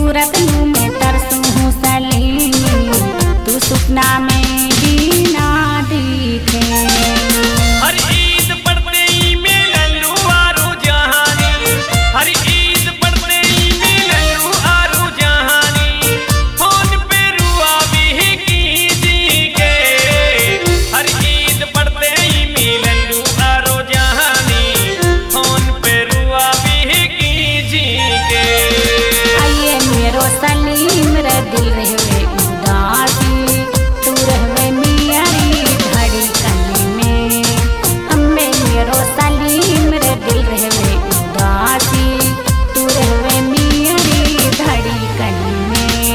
सूरत में तरसू हूँ सलीनी, तू सुपना में भी ना दिखे। हर ईद पढ़ते ही मिललू आरू जहानी, हर ईद पढ़ते ही मिललू आरू जहानी, फोन पे रुआ भी कीजी के। हर ईद पढ़ते ही मिललू आरू जहानी, फोन पे रुआ भी कीजी के। आइए मेरो सलीम रे दिल रहवे उदासी, तू रहवे मियारी घड़ी कली में। हमें मेरो सलीम रे दिल रहवे उदासी, तू रहवे मियारी घड़ी कली में।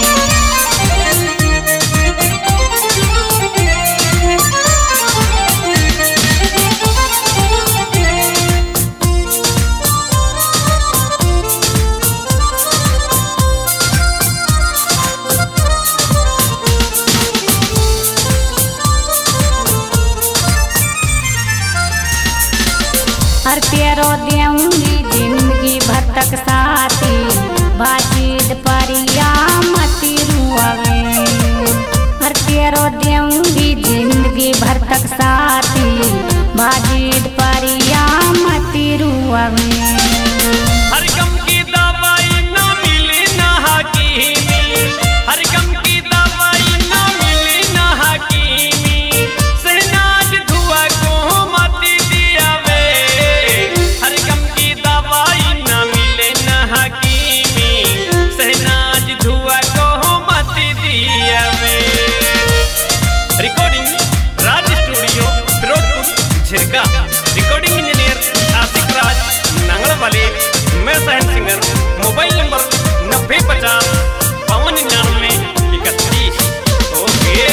हर तेरो देऊंगी जिंदगी भर तक साथी, बाजीद परिया मती रुआवे। हर तेरो देऊंगी जिंदगी भर तक साथी, बाजीद परिया मती रुआवे। हर गम की दवाई ना मिली ना हकीमी, हर गम की दवाई ना मिली ना हकीमी, सहनाज धुआ को मत दिया वे। हर गम की दवाई ना मिले ना हकीमी, सहनाज धुआ को मत दिया वे। Recording Raj studio Firozpur Jhirka, recording engineer Aasik Raj नांगलवाले, मैं सहन सिंगर। Mobile number 9050 5299 31। ओके।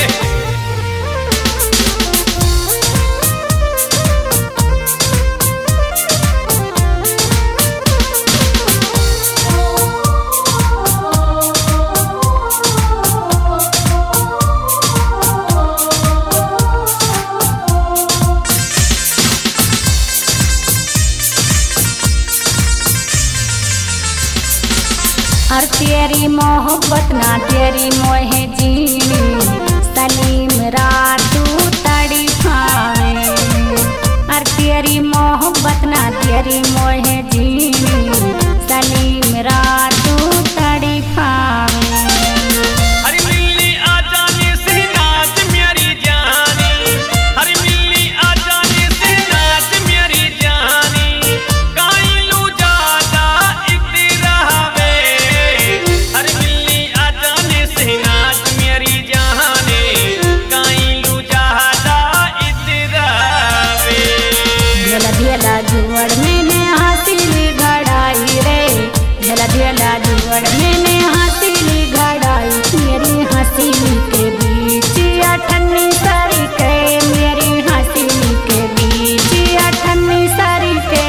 हर तेरी मोहब्बत ना तेरी मोहे जीनी, सलीम रातू तड़ी खावे। हर तेरी मोहब्बत ना तेरी मोहे जीनी, सलीम रातू तड़ी खावे। हर मिलनी आ जाने से नाच मेरी जानी, हर मिलनी आ जाने से नाच मेरी जानी, काइलू ज्यादा इतरावे। हर मिलनी आ जाने से नाच मेरी जाने, काइलू ज्यादा इतरावे। ढेला ढेला जुअड़ मैंने हासिल घड़ाई रे, ढेला ढेला जुअड़ मैंने हासिल घड़ाई। मेरी हंसी के बीच अठन्नी सारी के, मेरी हंसी के बीच अठन्नी सारी के।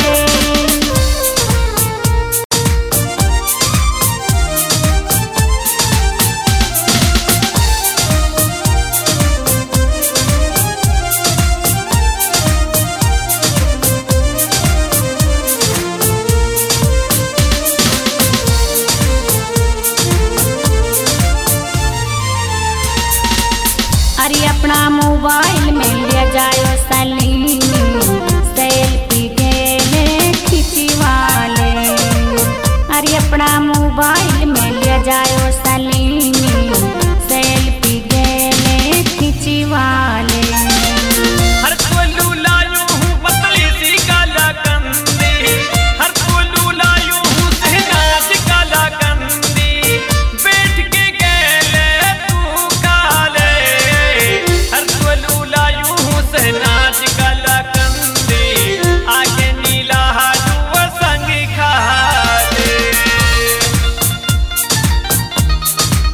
अरे अपना मोबाइल में ले जायो सलीनी, सेल्फी गेले खिंचवाले। अरे अपना मोबाइल में ले जायो सलीनी, सेल्फी गेले खिंचवाले। हर कोलू लायूं हूँ पतली सी काला कंदी, हर कोलू लायूं हूँ सहनाज काला कंदी, बैठ के गेले तू काले। हर कोलू लायूं हूँ सहनाज काला कंदी, आगे नीला हाडू संग खा ले।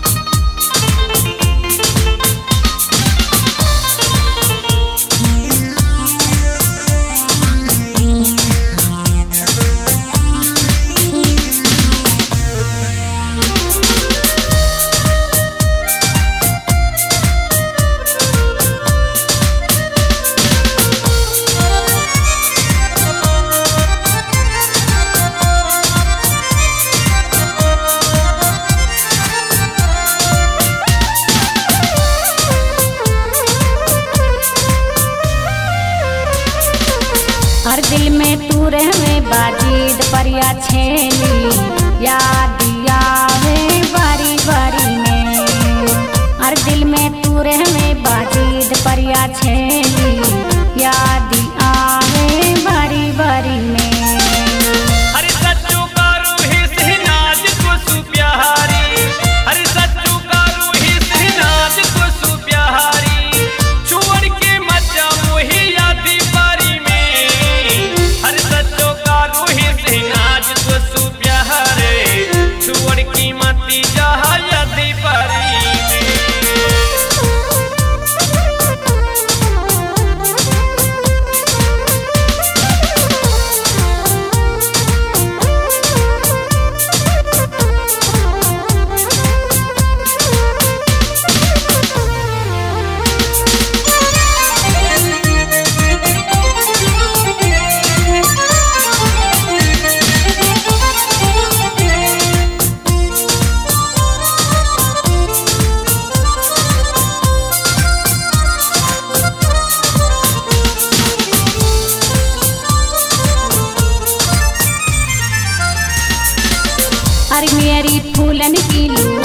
परिया छेली याद आवे बारी बारी में। और दिल में तू रह में बाजीद परिया छेली याद आवे बारी बारी में। हरि सच्चू का रूही सहनाज को सुप्यारी, हरि सच्चू का रूही सहनाज को सुप्यारी, छोड़ के मचा मोही यादी पारी में। हरि सच्चू का रूही सहनाज को सुप्यारे, छोड़ के मती जहा यादी पारी में। अरे मेरी फूलन की लू